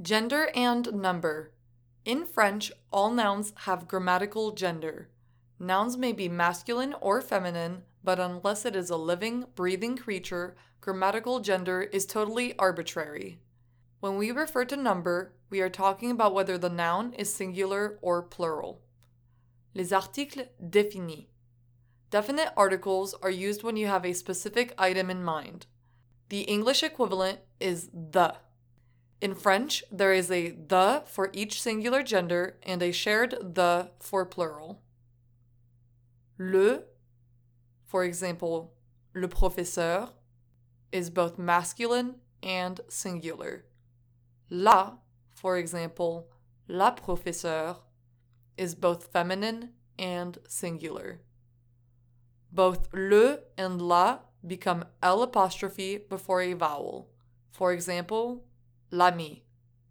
Gender and number. In French, all nouns have grammatical gender. Nouns may be masculine or feminine, but unless it is a living, breathing creature, grammatical gender is totally arbitrary. When we refer to number, we are talking about whether the noun is singular or plural. Les articles définis. Definite articles are used when you have a specific item in mind. The English equivalent is the. In French, there is a the for each singular gender and a shared the for plural. Le, for example, le professeur, is both masculine and singular. La, for example, la professeure, is both feminine and singular. Both le and la become L' before a vowel. For example, l'ami.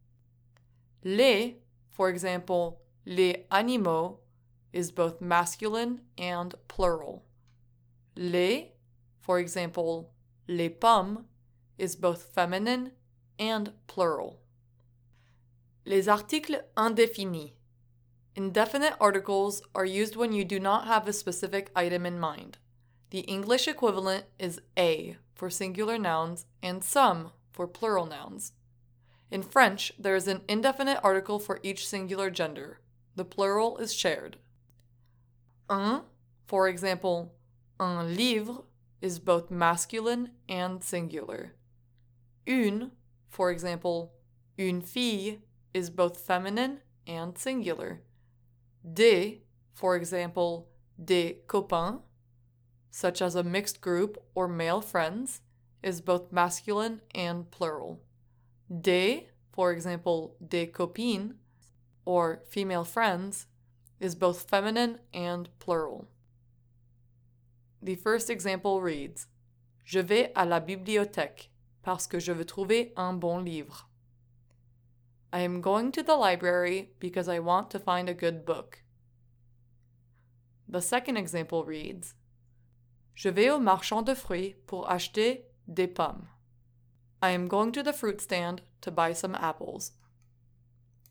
Les, for example, les animaux, is both masculine and plural. Les, for example, les pommes, is both feminine and plural. Les articles indéfinis. Indefinite articles are used when you do not have a specific item in mind. The English equivalent is a for singular nouns and some for plural nouns. In French, there is an indefinite article for each singular gender. The plural is shared. Un, for example, un livre, is both masculine and singular. Une, for example, une fille, is both feminine and singular. Des, for example, des copains, such as a mixed group or male friends, is both masculine and plural. Des, for example, des copines, or female friends, is both feminine and plural. The first example reads, Je vais à la bibliothèque parce que je veux trouver un bon livre. I am going to the library because I want to find a good book. The second example reads, Je vais au marchand de fruits pour acheter des pommes. I am going to the fruit stand to buy some apples.